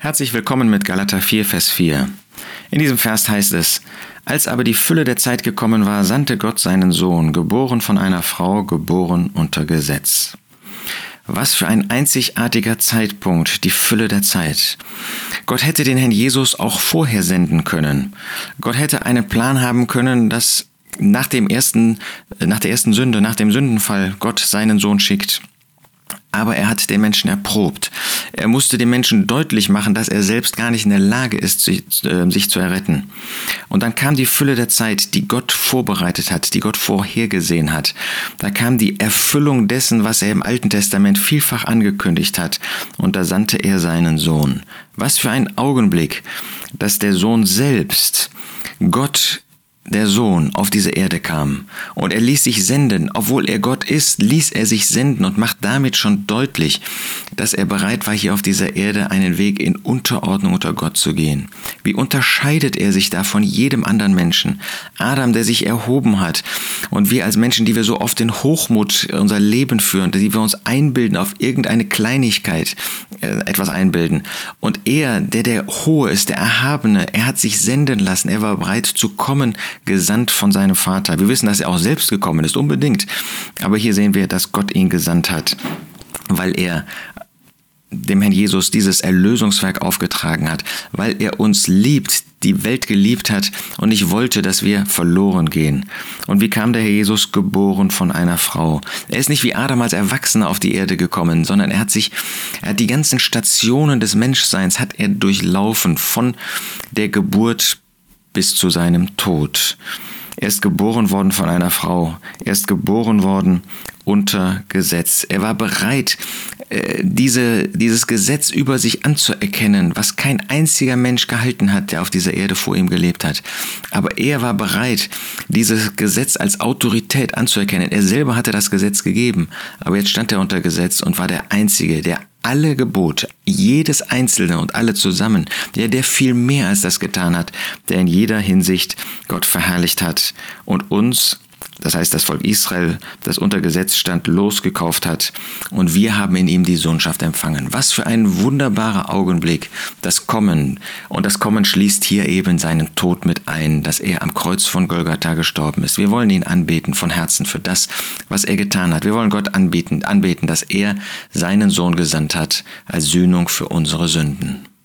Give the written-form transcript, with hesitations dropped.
Herzlich willkommen mit Galater 4, Vers 4. In diesem Vers heißt es: Als aber die Fülle der Zeit gekommen war, sandte Gott seinen Sohn, geboren von einer Frau, geboren unter Gesetz. Was für ein einzigartiger Zeitpunkt, die Fülle der Zeit. Gott hätte den Herrn Jesus auch vorher senden können. Gott hätte einen Plan haben können, dass nach der ersten Sünde, nach dem Sündenfall Gott seinen Sohn schickt. Aber er hat den Menschen erprobt. Er musste den Menschen deutlich machen, dass er selbst gar nicht in der Lage ist, sich zu erretten. Und dann kam die Fülle der Zeit, die Gott vorbereitet hat, die Gott vorhergesehen hat. Da kam die Erfüllung dessen, was er im Alten Testament vielfach angekündigt hat. Und da sandte er seinen Sohn. Was für ein Augenblick, dass der Sohn selbst, Gott, der Sohn, auf diese Erde kam. Und er ließ sich senden. Obwohl er Gott ist, ließ er sich senden und macht damit schon deutlich, dass er bereit war, hier auf dieser Erde einen Weg in Unterordnung unter Gott zu gehen. Wie unterscheidet er sich da von jedem anderen Menschen? Adam, der sich erhoben hat, und wir als Menschen, die wir so oft in Hochmut unser Leben führen, die wir uns einbilden, auf irgendeine Kleinigkeit etwas einbilden. Und er, der Hohe ist, der Erhabene, er hat sich senden lassen, er war bereit zu kommen, gesandt von seinem Vater. Wir wissen, dass er auch selbst gekommen ist, unbedingt. Aber hier sehen wir, dass Gott ihn gesandt hat, weil er dem Herrn Jesus dieses Erlösungswerk aufgetragen hat, weil er uns liebt, die Welt geliebt hat und nicht wollte, dass wir verloren gehen. Und wie kam der Herr Jesus? Geboren von einer Frau. Er ist nicht wie Adam als Erwachsener auf die Erde gekommen, sondern er hat die ganzen Stationen des Menschseins hat er durchlaufen, von der Geburt bis zu seinem Tod. Er ist geboren worden von einer Frau. Er ist geboren worden unter Gesetz. Er war bereit, dieses Gesetz über sich anzuerkennen, was kein einziger Mensch gehalten hat, der auf dieser Erde vor ihm gelebt hat. Aber er war bereit, dieses Gesetz als Autorität anzuerkennen. Er selber hatte das Gesetz gegeben, aber jetzt stand er unter Gesetz und war der Einzige, der alle Gebote, jedes einzelne und alle zusammen, der viel mehr als das getan hat, der in jeder Hinsicht Gott verherrlicht hat und uns, das heißt das Volk Israel, das unter Gesetz stand, losgekauft hat, und wir haben in ihm die Sohnschaft empfangen. Was für ein wunderbarer Augenblick, das Kommen. Und das Kommen schließt hier eben seinen Tod mit ein, dass er am Kreuz von Golgatha gestorben ist. Wir wollen ihn anbeten von Herzen für das, was er getan hat. Wir wollen Gott anbeten, dass er seinen Sohn gesandt hat als Sühnung für unsere Sünden.